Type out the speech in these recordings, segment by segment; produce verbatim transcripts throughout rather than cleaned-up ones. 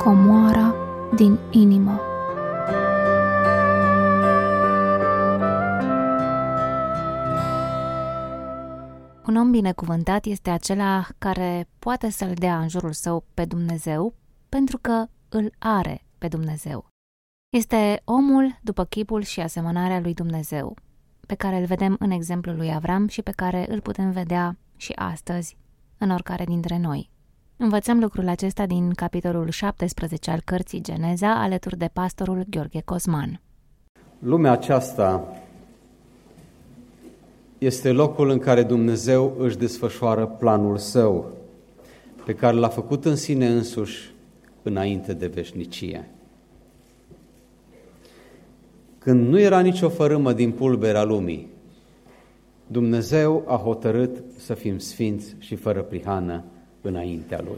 comoara din inimă. Un om binecuvântat este acela care poate să-l dea în jurul său pe Dumnezeu pentru că îl are pe Dumnezeu. Este omul după chipul și asemănarea lui Dumnezeu, pe care îl vedem în exemplul lui Avram și pe care îl putem vedea și astăzi în oricare dintre noi. Învățăm lucrul acesta din capitolul șaptesprezece al cărții Geneza, alături de pastorul Gheorghe Cosman. Lumea aceasta este locul în care Dumnezeu își desfășoară planul Său, pe care l-a făcut în sine însuși înainte de veșnicie. Când nu era nicio fărâmă din pulberea lumii, Dumnezeu a hotărât să fim sfinți și fără prihană înaintea Lui.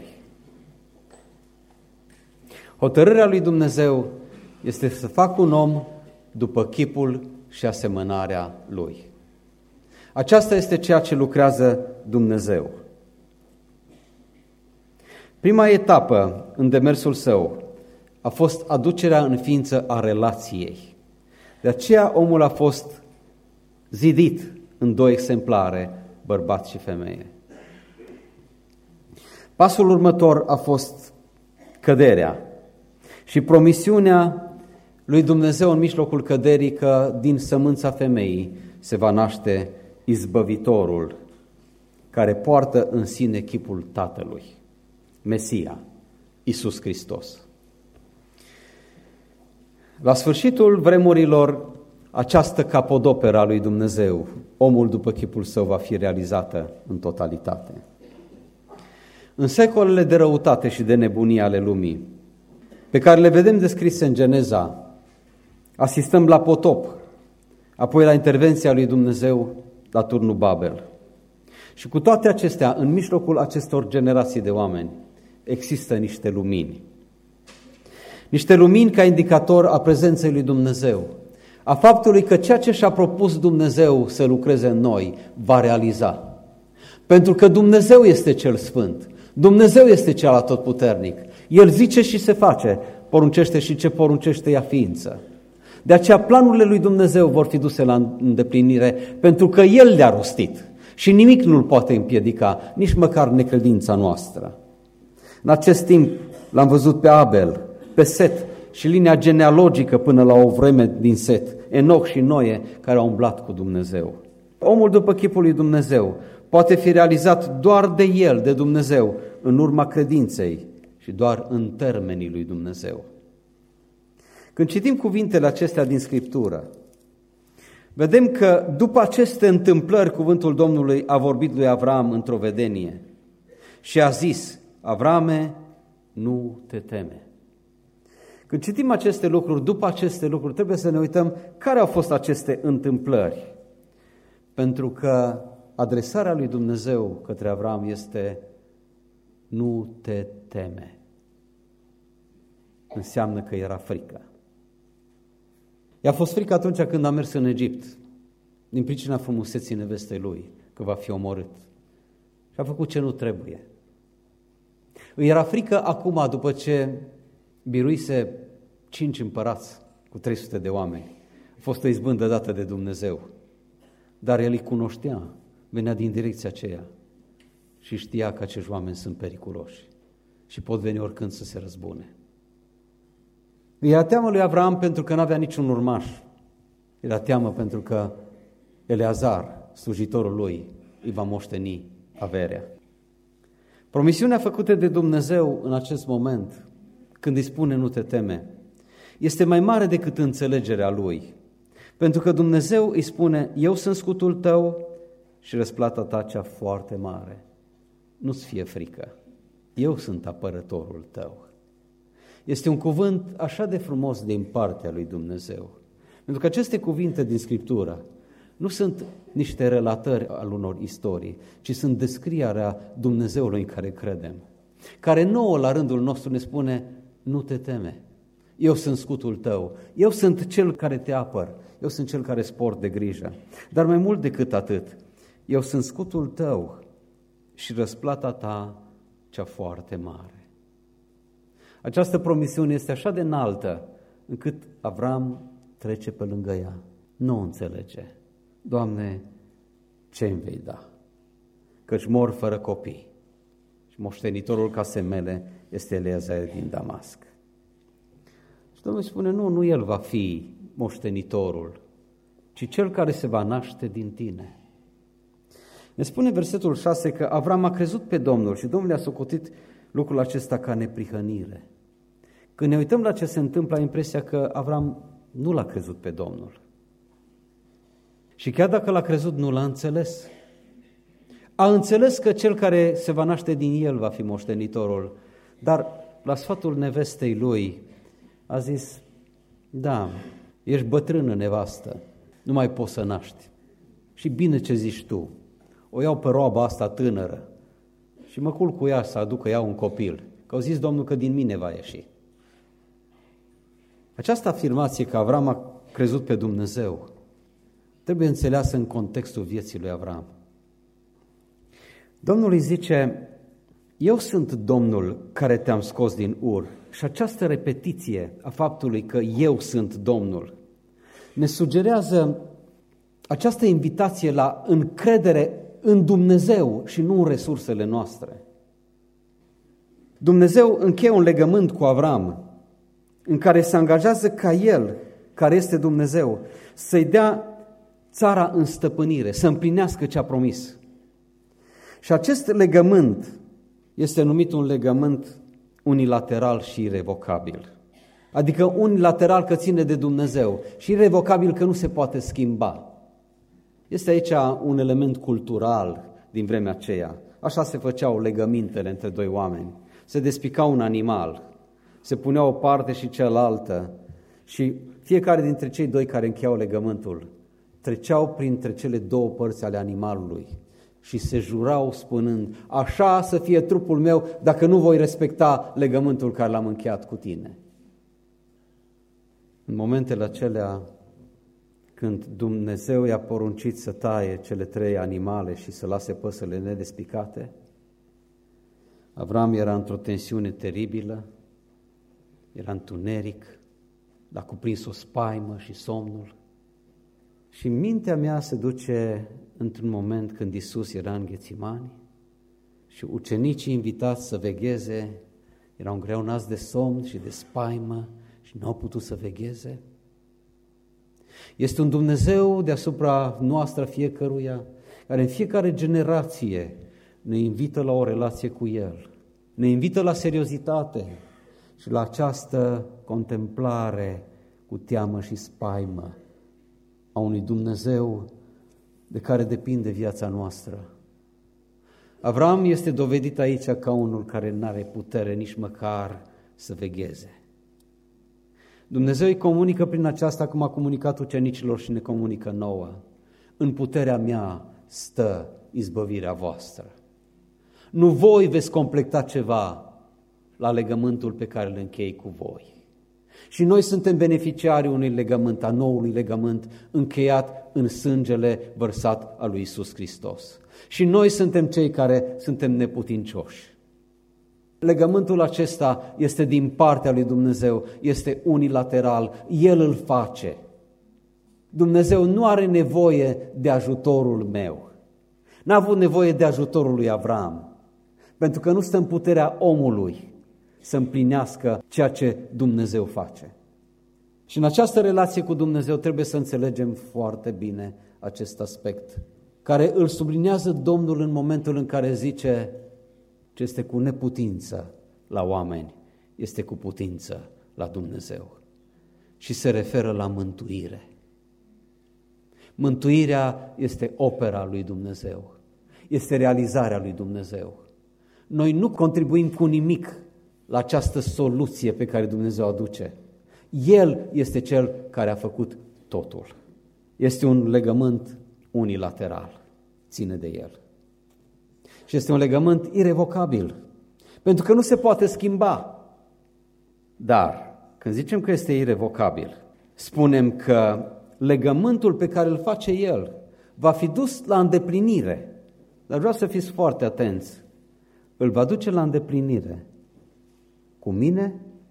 Hotărârea lui Dumnezeu este să facă un om după chipul și asemănarea Lui. Aceasta este ceea ce lucrează Dumnezeu. Prima etapă în demersul Său a fost aducerea în ființă a relației. De aceea omul a fost zidit în două exemplare, bărbat și femeie. Pasul următor a fost căderea și promisiunea lui Dumnezeu în mijlocul căderii că din sămânța femeii se va naște izbăvitorul care poartă în sine chipul Tatălui, Mesia, Iisus Hristos. La sfârșitul vremurilor, această capodoperă a lui Dumnezeu, omul după chipul Său, va fi realizată în totalitate. În secolele de răutate și de nebunie ale lumii, pe care le vedem descrise în Geneza, asistăm la potop, apoi la intervenția lui Dumnezeu la turnul Babel. Și cu toate acestea, în mijlocul acestor generații de oameni, există niște lumini. Niște lumini ca indicator a prezenței lui Dumnezeu, a faptului că ceea ce și-a propus Dumnezeu să lucreze în noi va realiza. Pentru că Dumnezeu este cel sfânt, Dumnezeu este cel atotputernic. El zice și se face, poruncește și ce poruncește ia ființă. De aceea planurile lui Dumnezeu vor fi duse la îndeplinire pentru că El le-a rostit și nimic nu-L poate împiedica, nici măcar necredința noastră. În acest timp l-am văzut pe Abel, pe Set și linia genealogică până la o vreme din Set, Enoch și Noe, care au umblat cu Dumnezeu. Omul după chipul lui Dumnezeu poate fi realizat doar de El, de Dumnezeu, în urma credinței și doar în termenii lui Dumnezeu. Când citim cuvintele acestea din Scriptură, vedem că după aceste întâmplări, cuvântul Domnului a vorbit lui Avram într-o vedenie și a zis: Avrame, nu te teme. Când citim aceste lucruri, după aceste lucruri, trebuie să ne uităm care au fost aceste întâmplări. Pentru că adresarea lui Dumnezeu către Avram este: nu te teme. Înseamnă că era frică. I-a fost frică atunci când a mers în Egipt, din pricina frumuseții nevestei lui, că va fi omorât. Și a făcut ce nu trebuie. Îi era frică acum, după ce biruise cinci împărați cu trei sute de oameni. A fost o izbândă dată de Dumnezeu. Dar el îi cunoștea, venea din direcția aceea și știa că acești oameni sunt periculoși și pot veni oricând să se răzbune. Îi era teamă lui Avram pentru că nu avea niciun urmaș. Era teamă pentru că Eleazar, slujitorul lui, îi va moșteni averea. Promisiunea făcută de Dumnezeu în acest moment, când îi spune nu te teme, este mai mare decât înțelegerea lui. Pentru că Dumnezeu îi spune: eu sunt scutul tău și răsplata ta cea foarte mare. Nu-ți fie frică, eu sunt apărătorul tău. Este un cuvânt așa de frumos din partea lui Dumnezeu. Pentru că aceste cuvinte din Scriptură nu sunt niște relatări al unor istorii, ci sunt descrierea Dumnezeului în care credem, care nouă la rândul nostru ne spune: nu te teme, eu sunt scutul tău, eu sunt cel care te apăr, eu sunt cel care îți port de grijă. Dar mai mult decât atât, eu sunt scutul tău și răsplata ta cea foarte mare. Această promisiune este așa de înaltă încât Avram trece pe lângă ea. Nu o înțelege. Doamne, ce îmi vei da? Căci mor fără copii. Și moștenitorul casei mele este Eliezer din Damasc. Și Domnul spune, nu, nu el va fi moștenitorul, ci cel care se va naște din tine. Ne spune versetul șase că Avram a crezut pe Domnul și Domnul i-a socotit lucrul acesta ca neprihănire. Când ne uităm la ce se întâmplă, ai impresia că Avram nu l-a crezut pe Domnul. Și chiar dacă l-a crezut, nu l-a înțeles. A înțeles că cel care se va naște din el va fi moștenitorul, dar la sfatul nevestei lui a zis, da, ești bătrână nevastă, nu mai poți să naști. Și bine ce zici tu, o iau pe roaba asta tânără și mă culc cu ea să aducă ea un copil, că au zis Domnul că din mine va ieși. Această afirmație că Avram a crezut pe Dumnezeu trebuie înțeleasă în contextul vieții lui Avram. Domnul îi zice, eu sunt Domnul care te-am scos din Ur. Și această repetiție a faptului că eu sunt Domnul ne sugerează această invitație la încredere în Dumnezeu și nu în resursele noastre. Dumnezeu încheie un legământ cu Avram în care se angajează ca El, care este Dumnezeu, să-i dea țara în stăpânire, să împlinească ce a promis. Și acest legământ este numit un legământ unilateral și irevocabil. Adică unilateral că ține de Dumnezeu și irevocabil că nu se poate schimba. Este aici un element cultural din vremea aceea. Așa se făceau legămintele între doi oameni. Se despica un animal, se punea o parte și cealaltă și fiecare dintre cei doi care încheiau legământul treceau printre cele două părți ale animalului și se jurau spunând, așa să fie trupul meu dacă nu voi respecta legământul care l-am încheiat cu tine. În momentele acelea, când Dumnezeu i-a poruncit să taie cele trei animale și să lase păsările nedespicate, Avram era într-o tensiune teribilă, era întuneric, l-a cuprins o spaimă și somnul. Și mintea mea se duce într-un moment când Iisus era în Ghețimani și ucenicii invitați să vegheze erau îngreunați de somn și de spaimă și nu au putut să vegheze. Este un Dumnezeu deasupra noastră fiecăruia, care în fiecare generație ne invită la o relație cu El, ne invită la seriozitate și la această contemplare cu teamă și spaimă a unui Dumnezeu de care depinde viața noastră. Avram este dovedit aici ca unul care nu are putere nici măcar să vegheze. Dumnezeu îi comunică prin aceasta cum a comunicat ucenicilor și ne comunică nouă. În puterea mea stă izbăvirea voastră. Nu voi veți completa ceva la legământul pe care îl închei cu voi. Și noi suntem beneficiarii unui legământ, a noului legământ încheiat în sângele vărsat al lui Iisus Hristos. Și noi suntem cei care suntem neputincioși. Legământul acesta este din partea lui Dumnezeu, este unilateral, El îl face. Dumnezeu nu are nevoie de ajutorul meu. N-a avut nevoie de ajutorul lui Avram, pentru că nu stă în puterea omului să împlinească ceea ce Dumnezeu face. Și în această relație cu Dumnezeu trebuie să înțelegem foarte bine acest aspect, care îl sublinează Domnul în momentul în care zice ce este cu neputință la oameni, este cu putință la Dumnezeu. Și se referă la mântuire. Mântuirea este opera lui Dumnezeu, este realizarea lui Dumnezeu. Noi nu contribuim cu nimic la această soluție pe care Dumnezeu o aduce. El este Cel care a făcut totul. Este un legământ unilateral, ține de El. Și este un legământ irevocabil, pentru că nu se poate schimba. Dar, când zicem că este irevocabil, spunem că legământul pe care îl face El va fi dus la îndeplinire. Dar vreau să fiți foarte atenți. Îl va duce la îndeplinire cu mine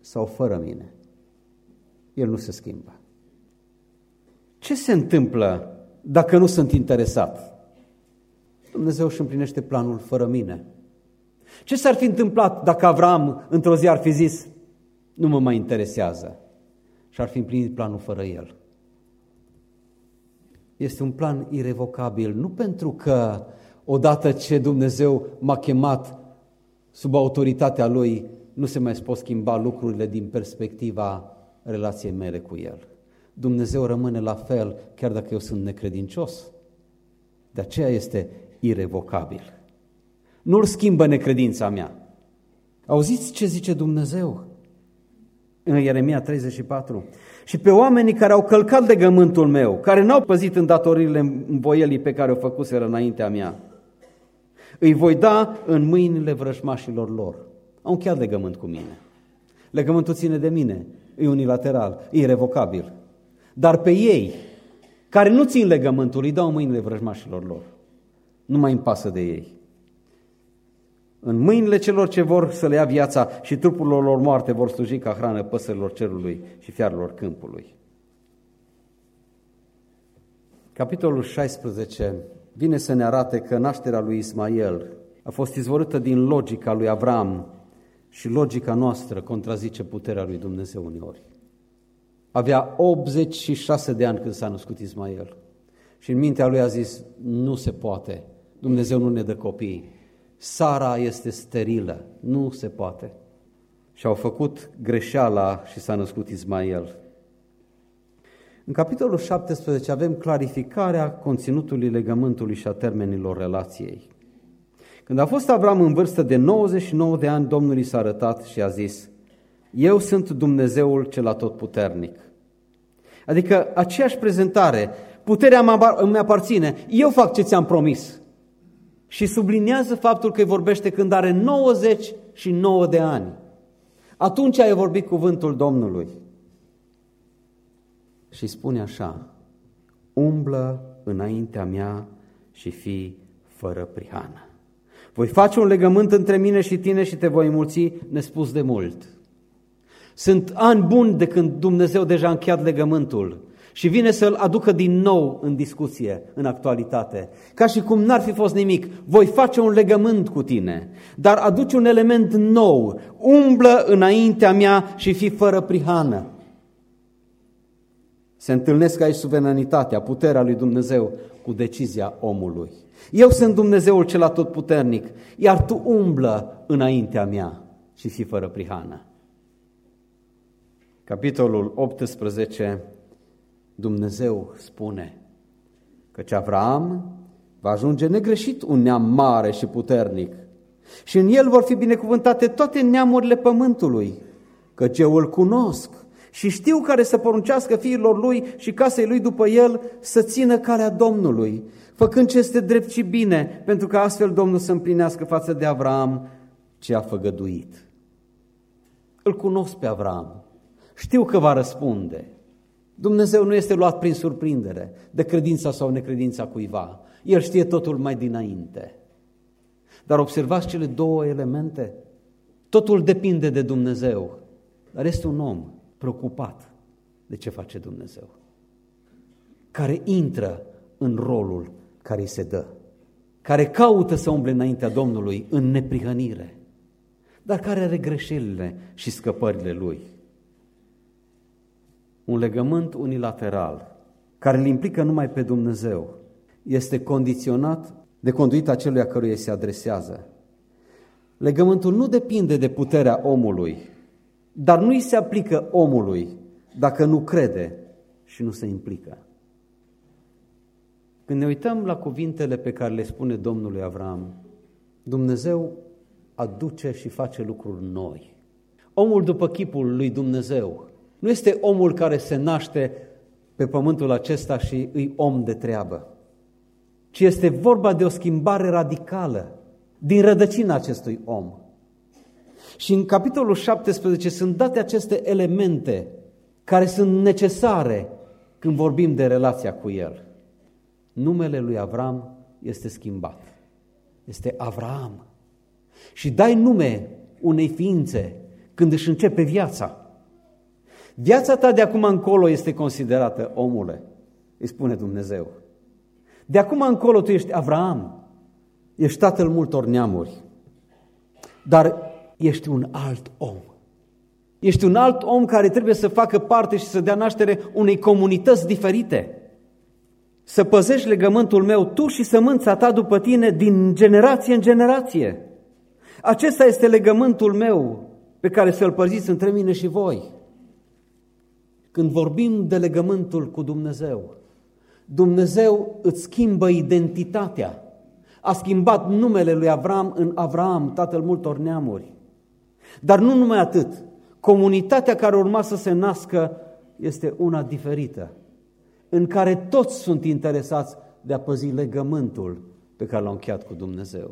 sau fără mine, El nu se schimbă. Ce se întâmplă dacă nu sunt interesat? Dumnezeu își împlinește planul fără mine. Ce s-ar fi întâmplat dacă Avram într-o zi ar fi zis, nu mă mai interesează, și ar fi împlinit planul fără el? Este un plan irevocabil, nu pentru că odată ce Dumnezeu m-a chemat sub autoritatea Lui, nu se mai pot schimba lucrurile din perspectiva relației mele cu El. Dumnezeu rămâne la fel, chiar dacă eu sunt necredincios. De aceea este irevocabil. Nu-l schimbă necredința mea. Auziți ce zice Dumnezeu în Ieremia treizeci și patru? Și pe oamenii care au călcat legământul meu, care n-au păzit îndatoririle învoielii pe care o făcuseră înaintea mea, îi voi da în mâinile vrăjmașilor lor. Au încheiat legământ cu mine. Legământul ține de mine, e unilateral, e irrevocabil. Dar pe ei, care nu țin legământul, îi dau în mâinile vrăjmașilor lor. Nu mai îmi pasă de ei. În mâinile celor ce vor să le ia viața și trupurilor lor moarte vor sluji ca hrană păsărilor cerului și fiarelor câmpului. Capitolul șaisprezece vine să ne arate că nașterea lui Ismael a fost izvorâtă din logica lui Avram și logica noastră contrazice puterea lui Dumnezeu uneori. Avea optzeci și șase de ani când s-a născut Ismael și în mintea lui a zis, nu se poate, Dumnezeu nu ne dă copii, Sara este sterilă, nu se poate. Și au făcut greșeala și s-a născut Ismael. În capitolul șaptesprezece avem clarificarea conținutului legământului și a termenilor relației. Când a fost Avram în vârstă de nouăzeci și nouă de ani, Domnul i s-a arătat și a zis, eu sunt Dumnezeul cel atotputernic. Adică aceeași prezentare, puterea îmi aparține, eu fac ce ți-am promis. Și subliniază faptul că îi vorbește când are nouăzeci și nouă de ani. Atunci a vorbit cuvântul Domnului. Și spune așa, umblă înaintea mea și fii fără prihană. Voi face un legământ între mine și tine și te voi mulți nespus de mult. Sunt ani buni de când Dumnezeu deja a încheiat legământul și vine să-l aducă din nou în discuție, în actualitate. Ca și cum n-ar fi fost nimic, voi face un legământ cu tine, dar aduce un element nou, umblă înaintea mea și fii fără prihană. Se întâlnesc aici suveranitatea, puterea lui Dumnezeu cu decizia omului. Eu sunt Dumnezeul cel atotputernic, iar tu umblă înaintea mea și fii fără prihană. Capitolul optsprezece, Dumnezeu spune căci Avram va ajunge negreșit un neam mare și puternic și în el vor fi binecuvântate toate neamurile pământului, căci eu îl cunosc și știu care să poruncească fiilor lui și casei lui după el să țină calea Domnului, făcând ce este drept și bine, pentru că astfel Domnul să împlinească față de Avram ce a făgăduit. Îl cunosc pe Avram, știu că va răspunde. Dumnezeu nu este luat prin surprindere de credința sau necredința cuiva. El știe totul mai dinainte. Dar observați cele două elemente. Totul depinde de Dumnezeu, dar este un om preocupat de ce face Dumnezeu, care intră în rolul care îi se dă, care caută să umble înaintea Domnului în neprihănire, dar care are greșelile și scăpările lui. Un legământ unilateral, care îl implică numai pe Dumnezeu, este condiționat de conduita celuia căruia se adresează. Legământul nu depinde de puterea omului, dar nu îi se aplică omului dacă nu crede și nu se implică. Când ne uităm la cuvintele pe care le spune Domnului Avram, Dumnezeu aduce și face lucruri noi. Omul după chipul lui Dumnezeu nu este omul care se naște pe pământul acesta și îi om de treabă, ci este vorba de o schimbare radicală din rădăcina acestui om. Și în capitolul șaptesprezece sunt date aceste elemente care sunt necesare când vorbim de relația cu el. Numele lui Avram este schimbat. Este Avram. Și dai nume unei ființe când își începe viața. Viața ta de acum încolo este considerată, omule, îi spune Dumnezeu. De acum încolo tu ești Avraam, ești tatăl multor neamuri, dar ești un alt om. Ești un alt om care trebuie să facă parte și să dea naștere unei comunități diferite. Să păzești legământul meu tu și sămânța ta după tine din generație în generație. Acesta este legământul meu pe care să-l păziți între mine și voi. Când vorbim de legământul cu Dumnezeu, Dumnezeu îți schimbă identitatea. A schimbat numele lui Avram în Avraam, tatăl multor neamuri. Dar nu numai atât, comunitatea care urma să se nască este una diferită, în care toți sunt interesați de a păzi legământul pe care l-au încheiat cu Dumnezeu.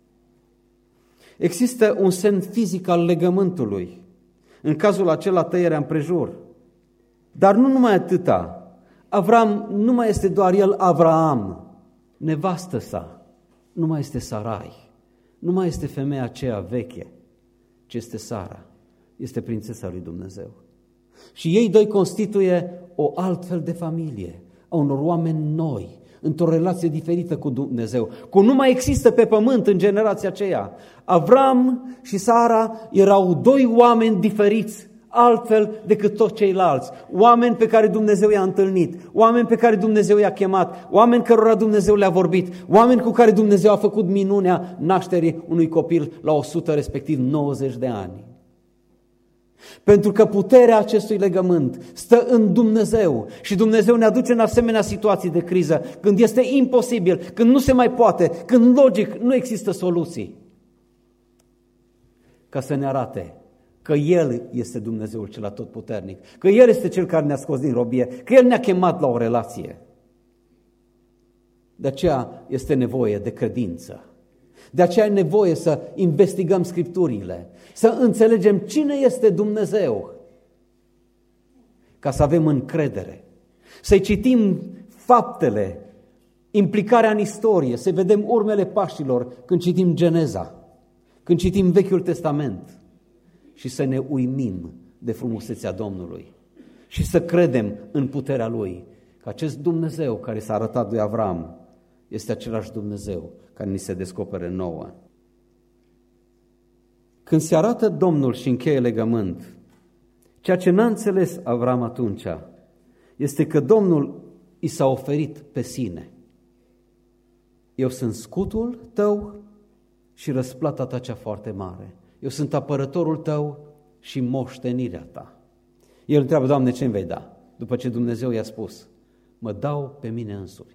Există un semn fizic al legământului, în cazul acela tăierea împrejur. Dar nu numai atâta, Avram nu mai este doar el Avraam, nevastă sa, nu mai este Sarai, nu mai este femeia aceea veche, ci este Sara, este prințesa lui Dumnezeu. Și ei doi constituie o altfel de familie, a unor oameni noi, într-o relație diferită cu Dumnezeu, cum nu mai există pe pământ în generația aceea. Avram și Sara erau doi oameni diferiți, altfel decât toți ceilalți, oameni pe care Dumnezeu i-a întâlnit, oameni pe care Dumnezeu i-a chemat, oameni cărora Dumnezeu le-a vorbit, oameni cu care Dumnezeu a făcut minunea nașterii unui copil la o sută, respectiv nouăzeci de ani. Pentru că puterea acestui legământ stă în Dumnezeu și Dumnezeu ne aduce în asemenea situații de criză, când este imposibil, când nu se mai poate, când logic nu există soluții, ca să ne arate că El este Dumnezeul cel atotputernic, că El este Cel care ne-a scos din robie, că El ne-a chemat la o relație. De aceea este nevoie de credință. De aceea e nevoie să investigăm Scripturile, să înțelegem cine este Dumnezeu, ca să avem încredere, să-i citim faptele, implicarea în istorie, să vedem urmele pașilor când citim Geneza, când citim Vechiul Testament și să ne uimim de frumusețea Domnului și să credem în puterea Lui, că acest Dumnezeu care s-a arătat lui Avram este același Dumnezeu care ni se descopere nouă. Când se arată Domnul și încheie legământ, ceea ce n-a înțeles Avram atunci este că Domnul i s-a oferit pe sine. Eu sunt scutul tău și răsplata ta cea foarte mare. Eu sunt apărătorul tău și moștenirea ta. El întreabă, Doamne, ce îmi vei da? După ce Dumnezeu i-a spus, mă dau pe mine însumi.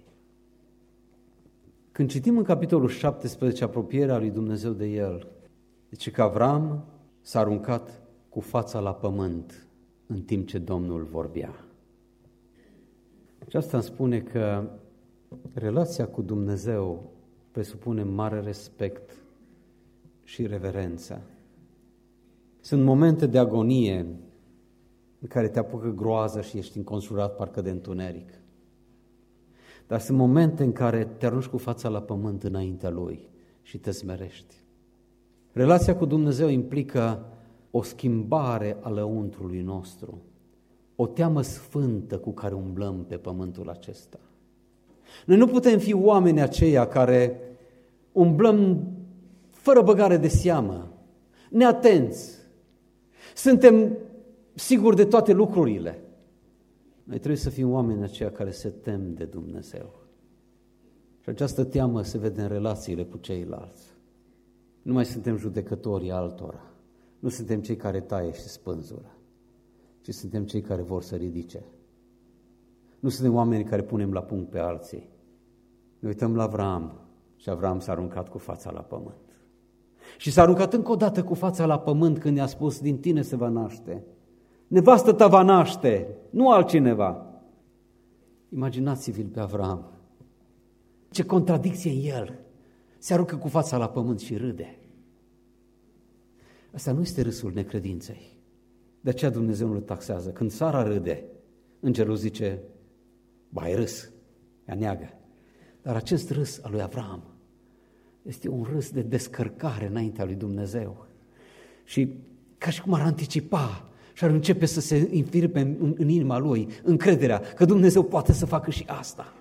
Când citim în capitolul șaptesprezece apropierea lui Dumnezeu de el, zice că Avram s-a aruncat cu fața la pământ în timp ce Domnul vorbea. Și asta îmi spune că relația cu Dumnezeu presupune mare respect și reverență. Sunt momente de agonie în care te apucă groază și ești înconjurat parcă de întuneric. Dar sunt momente în care te arunci cu fața la pământ înaintea Lui și te smerești. Relația cu Dumnezeu implică o schimbare a lăuntrului nostru, o teamă sfântă cu care umblăm pe pământul acesta. Noi nu putem fi oameni aceia care umblăm fără băgare de seamă, neatenți. Suntem siguri de toate lucrurile. Noi trebuie să fim oameni aceia care se tem de Dumnezeu. Și această teamă se vede în relațiile cu ceilalți. Nu mai suntem judecătorii altora. Nu suntem cei care taie și spânzură, ci suntem cei care vor să ridice. Nu suntem oameni care punem la punct pe alții. Ne uităm la Avram și Avram s-a aruncat cu fața la pământ. Și s-a aruncat încă o dată cu fața la pământ când i-a spus, din tine se va naște. Nevastă ta va naște, nu altcineva. Imaginați-vi-l pe Avram. Ce contradicție în el. Se aruncă cu fața la pământ și râde. Asta nu este râsul necredinței. De aceea Dumnezeu nu-l taxează. Când Sara râde, îngerul zice, ba, ai râs, ea neagă. Dar acest râs al lui Avram este un râs de descărcare înaintea lui Dumnezeu. Și ca și cum ar anticipa și ar începe să se infirpe în, în inima lui încrederea că Dumnezeu poate să facă și asta.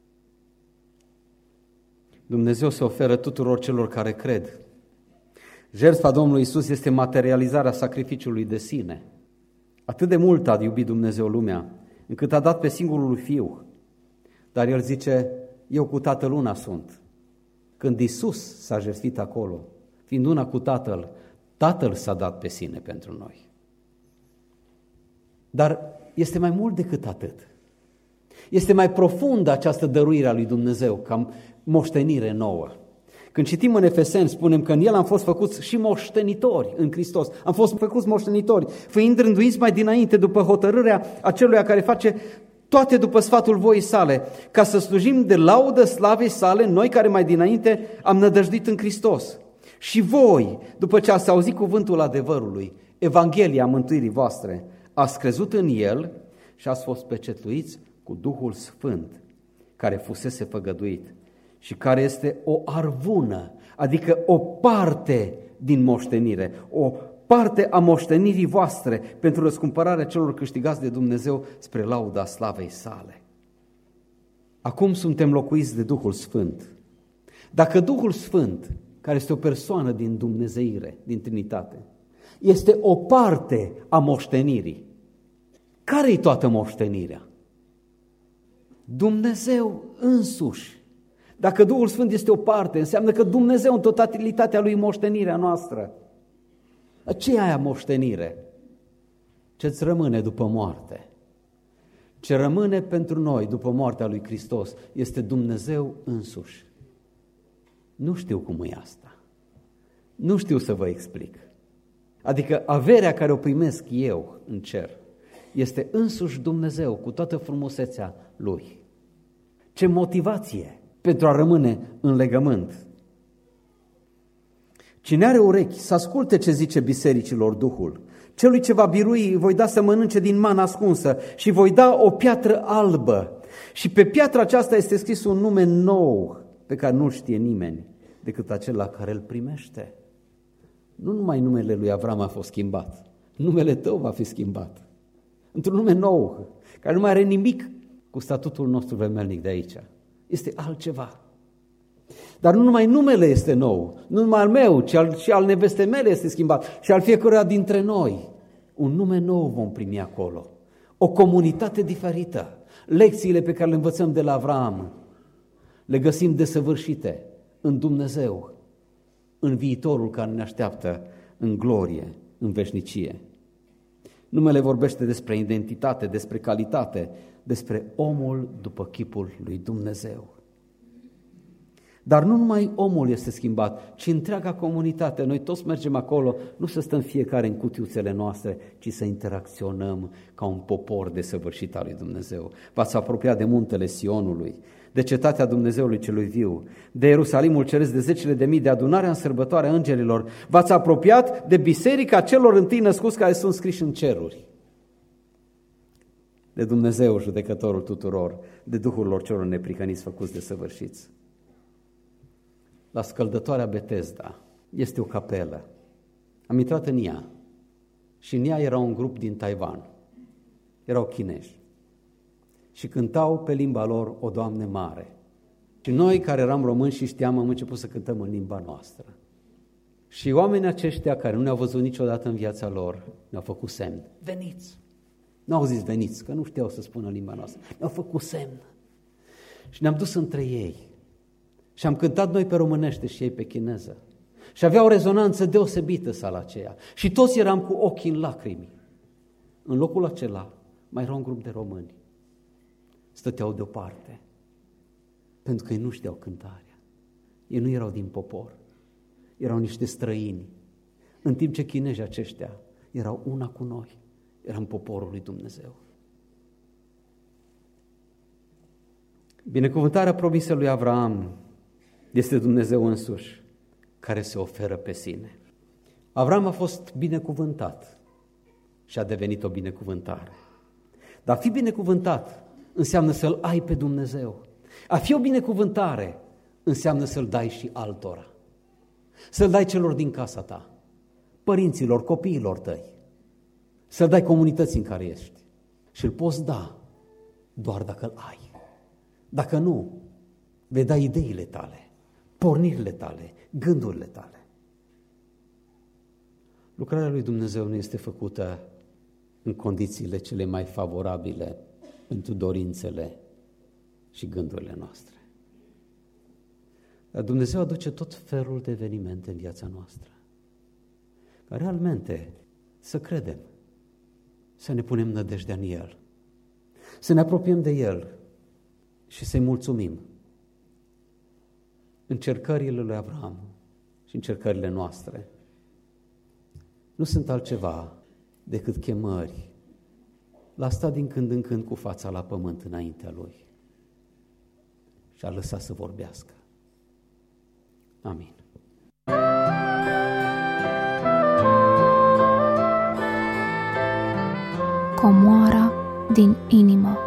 Dumnezeu se oferă tuturor celor care cred. Jertfa Domnului Iisus este materializarea sacrificiului de sine. Atât de mult a iubit Dumnezeu lumea, încât a dat pe singurul lui Fiu. Dar El zice, eu cu Tatăl una sunt. Când Iisus s-a jertfit acolo, fiind una cu Tatăl, Tatăl s-a dat pe sine pentru noi. Dar este mai mult decât atât. Este mai profundă această dăruire a lui Dumnezeu, ca moștenire nouă. Când citim în Efeseni, spunem că în El am fost făcuți și moștenitori în Hristos. Am fost făcuți moștenitori, fiind rânduiți mai dinainte după hotărârea aceluia care face toate după sfatul voii sale, ca să slujim de laudă slavei sale, noi care mai dinainte am nădăjduit în Hristos. Și voi, după ce ați auzit cuvântul adevărului, Evanghelia mântuirii voastre, ați crezut în El și ați fost pecetluiți cu Duhul Sfânt, care fusese făgăduit și care este o arvună, adică o parte din moștenire, o parte a moștenirii voastre pentru răscumpărarea celor câștigați de Dumnezeu spre lauda slavei sale. Acum suntem locuiți de Duhul Sfânt. Dacă Duhul Sfânt, care este o persoană din Dumnezeire, din Trinitate, este o parte a moștenirii, care-i toată moștenirea? Dumnezeu însuși. Dacă Duhul Sfânt este o parte, înseamnă că Dumnezeu în totalitatea Lui moștenirea noastră. Ce e aia moștenire? Ce-ți rămâne după moarte? Ce rămâne pentru noi după moartea lui Hristos este Dumnezeu însuși. Nu știu cum e asta. Nu știu să vă explic. Adică averea care o primesc eu în cer este însuși Dumnezeu cu toată frumusețea Lui. Ce motivație pentru a rămâne în legământ. Cine are urechi să asculte ce zice bisericilor Duhul. Celui ce va birui voi da să mănânce din mana ascunsă și voi da o piatră albă. Și pe piatra aceasta este scris un nume nou pe care nu știe nimeni decât acela care îl primește. Nu numai numele lui Avram a fost schimbat, numele tău va fi schimbat. Într-un nume nou, care nu mai are nimic cu statutul nostru vemelnic de aici. Este altceva. Dar nu numai numele este nou, nu numai al meu, ci al, și al nevestei mele este schimbat și al fiecăruia dintre noi. Un nume nou vom primi acolo, o comunitate diferită. Lecțiile pe care le învățăm de la Avram le găsim desăvârșite în Dumnezeu, în viitorul care ne așteaptă în glorie, în veșnicie. Numele vorbește despre identitate, despre calitate, despre omul după chipul lui Dumnezeu. Dar nu numai omul este schimbat, ci întreaga comunitate. Noi toți mergem acolo, nu să stăm fiecare în cutiuțele noastre, ci să interacționăm ca un popor desăvârșit al lui Dumnezeu. V-ați apropiat de muntele Sionului, de cetatea Dumnezeului celui viu, de Ierusalimul ceresc, de zecile de mii, de adunarea în sărbătoarea îngerilor. V-ați apropiat de biserica celor întâi născuți care sunt scriși în ceruri. De Dumnezeu, judecătorul tuturor, de Duhul lor celor neprihăniți făcuți desăvârșiți. La scăldătoarea Betesda este o capelă. Am intrat în ea și în ea era un grup din Taiwan. Erau chinezi și cântau pe limba lor O Doamne mare. Și noi care eram români și știam, am început să cântăm în limba noastră. Și oamenii aceștia care nu ne-au văzut niciodată în viața lor ne-au făcut semn. Veniți! Nu au zis veniți, că nu știau să spună limba noastră. Ne-au făcut semn. Și ne-am dus între ei. Și am cântat noi pe românește și ei pe chineză. Și avea o rezonanță deosebită sala aceea. Și toți eram cu ochii în lacrimi. În locul acela mai era un grup de români. Stăteau deoparte. Pentru că ei nu știau cântarea. Ei nu erau din popor. Erau niște străini. În timp ce chinezii aceștia erau una cu noi. Eram poporul lui Dumnezeu. Binecuvântarea promisă lui Avram este Dumnezeu însuși, care se oferă pe sine. Avram a fost binecuvântat și a devenit o binecuvântare. Dar a fi binecuvântat înseamnă să-L ai pe Dumnezeu. A fi o binecuvântare înseamnă să-L dai și altora. Să-L dai celor din casa ta. părinților, copiilor tăi, să-l dai comunității în care ești. Și îl poți da doar dacă îl ai. Dacă nu, vei da ideile tale, pornirile tale, gândurile tale. Lucrarea lui Dumnezeu nu este făcută în condițiile cele mai favorabile pentru dorințele și gândurile noastre. Dar Dumnezeu aduce tot felul de evenimente în viața noastră, ca realmente să credem, să ne punem nădejdea în El, să ne apropiem de El și să-i mulțumim. Încercările lui Avram și încercările noastre nu sunt altceva decât chemări la sta din când în când cu fața la pământ înaintea Lui și a lăsat să vorbească. Amin. Comoara din inimă.